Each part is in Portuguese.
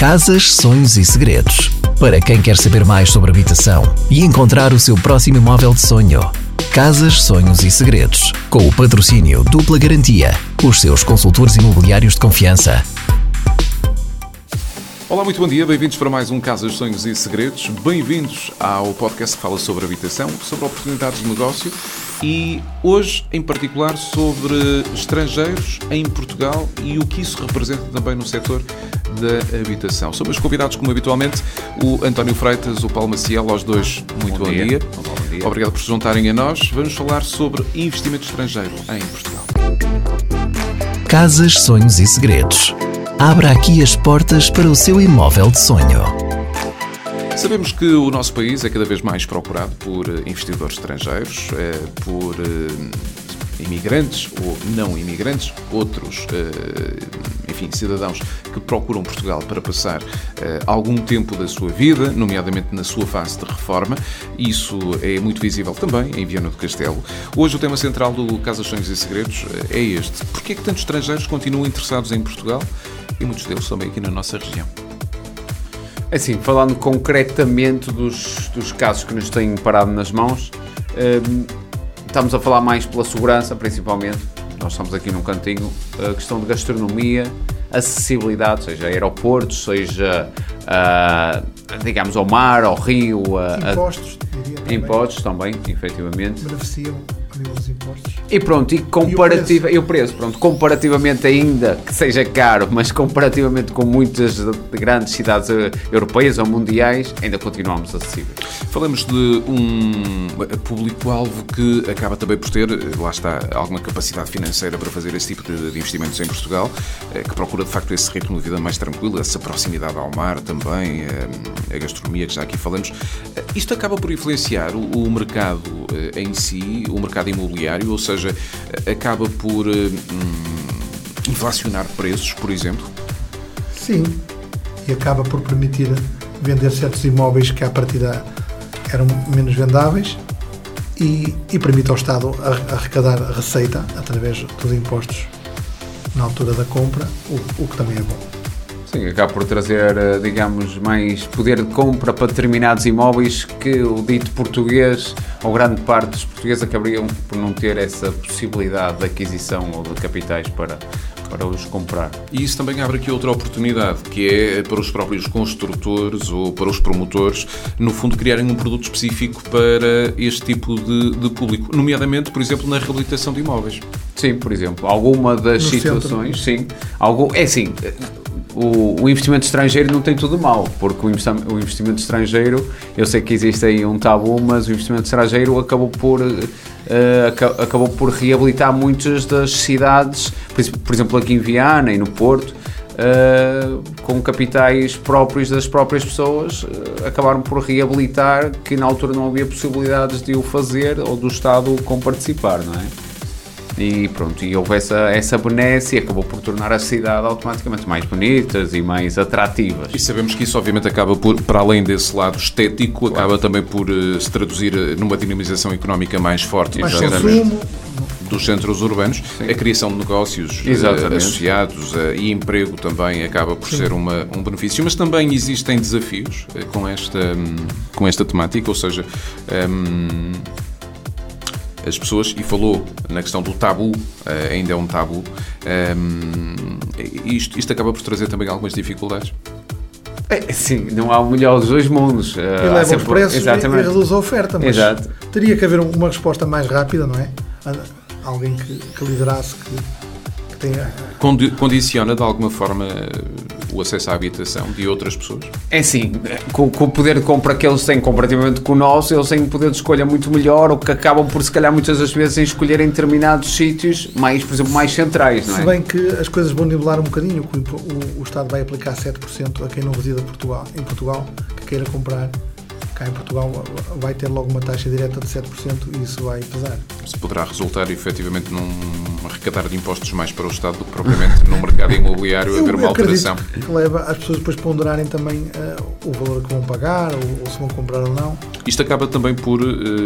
Casas, sonhos e segredos. Para quem quer saber mais sobre habitação e encontrar o seu próximo imóvel de sonho. Casas, sonhos e segredos. Com o patrocínio Dupla Garantia. Os seus consultores imobiliários de confiança. Olá, muito bom dia, bem-vindos para mais um Casas, Sonhos e Segredos. Bem-vindos ao podcast que fala sobre habitação, sobre oportunidades de negócio e hoje, em particular, sobre estrangeiros em Portugal e o que isso representa também no setor da habitação. São meus convidados, como habitualmente, o António Freitas, o Paulo Maciel, aos dois, muito bom dia. Bom dia. Obrigado por se juntarem a nós. Vamos falar sobre investimento estrangeiro em Portugal. Casas, sonhos e segredos. Abra aqui as portas para o seu imóvel de sonho. Sabemos que o nosso país é cada vez mais procurado por investidores estrangeiros, por imigrantes ou não imigrantes, outros, cidadãos que procuram Portugal para passar algum tempo da sua vida, nomeadamente na sua fase de reforma. Isso é muito visível também em Viana do Castelo. Hoje o tema central do Casas, Sonhos e Segredos é este. Porquê é que tantos estrangeiros continuam interessados em Portugal? E muitos deles também aqui na nossa região. Assim, falando concretamente dos casos que nos têm parado nas mãos, estamos a falar mais pela segurança, principalmente. Nós estamos aqui num cantinho, a questão de gastronomia, acessibilidade, seja aeroportos, seja, digamos, ao mar, ao rio. Impostos, diria também. Impostos também, efetivamente. Beneficiam a nível dos impostos. E pronto, e o preço, pronto, comparativamente ainda que seja caro, mas comparativamente com muitas grandes cidades europeias ou mundiais, ainda continuamos acessíveis. Falamos de um público-alvo que acaba também por ter, lá está, alguma capacidade financeira para fazer esse tipo de investimentos em Portugal, que procura de facto esse ritmo de vida mais tranquilo, essa proximidade ao mar também, a gastronomia que já aqui falamos. Isto acaba por influenciar o mercado em si, o mercado imobiliário, ou seja, acaba por inflacionar preços, por exemplo? Sim, e acaba por permitir vender certos imóveis que à partida eram menos vendáveis e permite ao Estado arrecadar a receita através dos impostos na altura da compra, o que também é bom. Sim, acaba por trazer, digamos, mais poder de compra para determinados imóveis que o dito português, ou grande parte dos portugueses, acabariam por não ter essa possibilidade de aquisição ou de capitais para os comprar. E isso também abre aqui outra oportunidade, que é para os próprios construtores ou para os promotores, no fundo, criarem um produto específico para este tipo de público, nomeadamente, por exemplo, na reabilitação de imóveis. Sim, por exemplo, alguma das No situações, sim. O investimento estrangeiro não tem tudo mal, porque o investimento estrangeiro, eu sei que existe aí um tabu, mas o investimento estrangeiro acabou por reabilitar muitas das cidades, por exemplo aqui em Viana e no Porto, com capitais próprios das próprias pessoas, acabaram por reabilitar, que na altura não havia possibilidades de o fazer ou do Estado com participar, não é? E pronto, e houve essa benesse e acabou por tornar a cidade automaticamente mais bonitas e mais atrativas. E sabemos que isso obviamente acaba por, para além desse lado estético, acaba também por se traduzir numa dinamização económica mais forte dos centros urbanos. Sim. A criação de negócios associados e emprego também acaba por ser um benefício, mas também existem desafios com esta temática, ou seja, as pessoas, e falou na questão do tabu, ainda é um tabu, isto acaba por trazer também algumas dificuldades. Sim, não há o melhor dos dois mundos. E leva os preços e reduz a oferta, mas teria que haver uma resposta mais rápida, não é? Alguém que liderasse, que tenha... Condiciona de alguma forma o acesso à habitação de outras pessoas? É sim, com o poder de compra que eles têm comparativamente com o nosso, eles têm um poder de escolha muito melhor, o que acabam por, se calhar, muitas das vezes em escolher em determinados sítios, mais, por exemplo, mais centrais, não é? Se bem que as coisas vão nivelar um bocadinho, o Estado vai aplicar 7% a quem não reside em Portugal, que queira comprar cá em Portugal, vai ter logo uma taxa direta de 7% e isso vai pesar. Isso poderá resultar efetivamente num arrecadar de impostos mais para o Estado do que propriamente no mercado imobiliário haver uma alteração. Que leva as pessoas depois ponderarem também o valor que vão pagar ou se vão comprar ou não. Isto acaba também por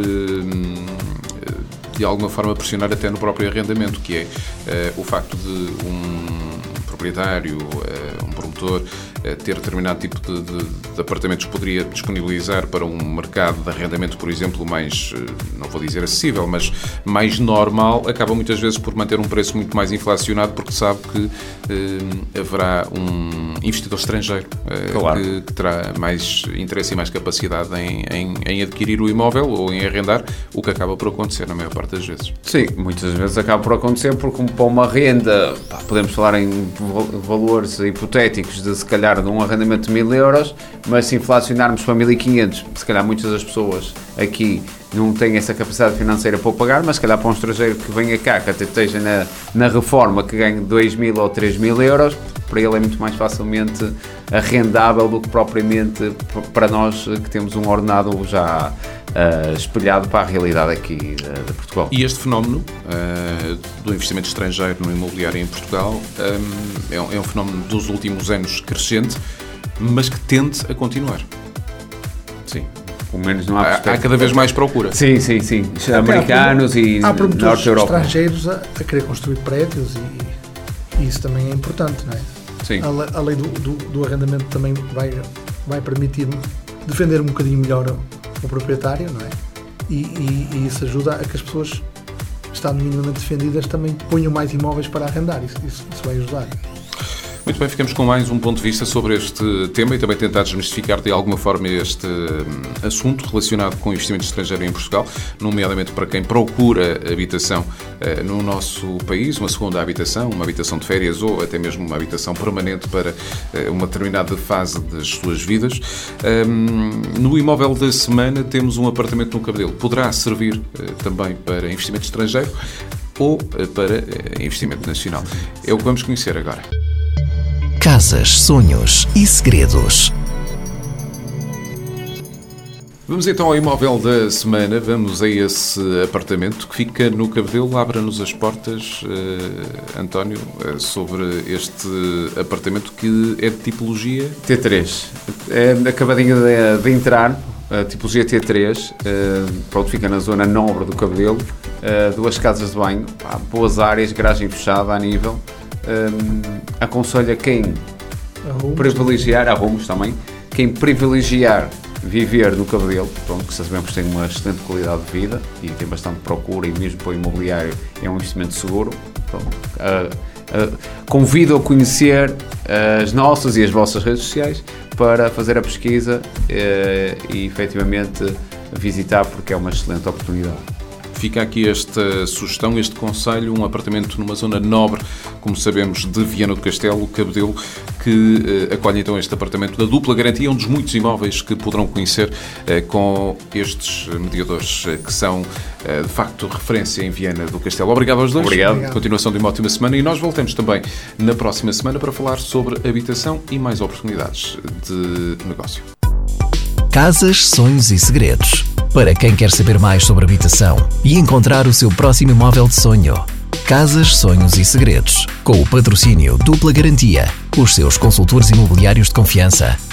de alguma forma pressionar até no próprio arrendamento, que é o facto de um proprietário, um promotor construtor ter determinado tipo de apartamentos poderia disponibilizar para um mercado de arrendamento, por exemplo, mais, não vou dizer acessível, mas mais normal, acaba muitas vezes por manter um preço muito mais inflacionado, porque sabe que haverá um investidor estrangeiro Claro. que terá mais interesse e mais capacidade em adquirir o imóvel ou em arrendar, o que acaba por acontecer na maior parte das vezes. Sim, muitas vezes acaba por acontecer, porque para uma renda, podemos falar em valores hipotéticos de se calhar de um arrendamento de 1.000 euros, mas se inflacionarmos para 1.500, se calhar muitas das pessoas aqui não têm essa capacidade financeira para o pagar, mas se calhar para um estrangeiro que venha cá, que até esteja na reforma, que ganhe 2.000 ou 3.000 euros, para ele é muito mais facilmente arrendável do que propriamente para nós que temos um ordenado já espelhado para a realidade aqui de Portugal. E este fenómeno do investimento estrangeiro no imobiliário em Portugal é um fenómeno dos últimos anos crescente, mas que tende a continuar. Sim. Pelo menos não há cada vez mais procura. Sim. Americanos e há promotores Norte Europa. estrangeiros a querer construir prédios e isso também é importante, não é? Sim. A lei do arrendamento também vai permitir defender um bocadinho melhor o proprietário, não é? E isso ajuda a que as pessoas, estando minimamente defendidas, também ponham mais imóveis para arrendar. Isso vai ajudar. Muito bem, ficamos com mais um ponto de vista sobre este tema e também tentar desmistificar de alguma forma este assunto relacionado com o investimento estrangeiro em Portugal, nomeadamente para quem procura habitação no nosso país, uma segunda habitação, uma habitação de férias ou até mesmo uma habitação permanente para uma determinada fase das suas vidas. No imóvel da semana temos um apartamento no Cabedelo. Poderá servir também para investimento estrangeiro ou para investimento nacional. É o que vamos conhecer agora. Casas, sonhos e segredos. Vamos então ao imóvel da semana, vamos a esse apartamento que fica no Cabedelo. Abra-nos as portas, António, sobre este apartamento que é de tipologia... T3. Acabadinho de entrar, a tipologia T3, pronto, fica na zona nobre do Cabedelo, 2 casas de banho, boas áreas, garagem fechada a nível. Aconselho a quem privilegiar, arrumos também, quem privilegiar viver no Cabedelo, pronto, que sabemos que tem uma excelente qualidade de vida e tem bastante procura e mesmo para o imobiliário é um investimento seguro. Convido a conhecer as nossas e as vossas redes sociais para fazer a pesquisa e efetivamente visitar, porque é uma excelente oportunidade. Fica aqui esta sugestão, este conselho, um apartamento numa zona nobre, como sabemos, de Viana do Castelo, Cabedelo, que acolhe então este apartamento da dupla garantia, um dos muitos imóveis que poderão conhecer com estes mediadores que são, de facto, referência em Viana do Castelo. Obrigado aos dois. Obrigado. Continuação de uma ótima semana e nós voltamos também na próxima semana para falar sobre habitação e mais oportunidades de negócio. Casas, sonhos e segredos. Para quem quer saber mais sobre habitação e encontrar o seu próximo imóvel de sonho. Casas, sonhos e segredos. Com o patrocínio Dupla Garantia. Os seus consultores imobiliários de confiança.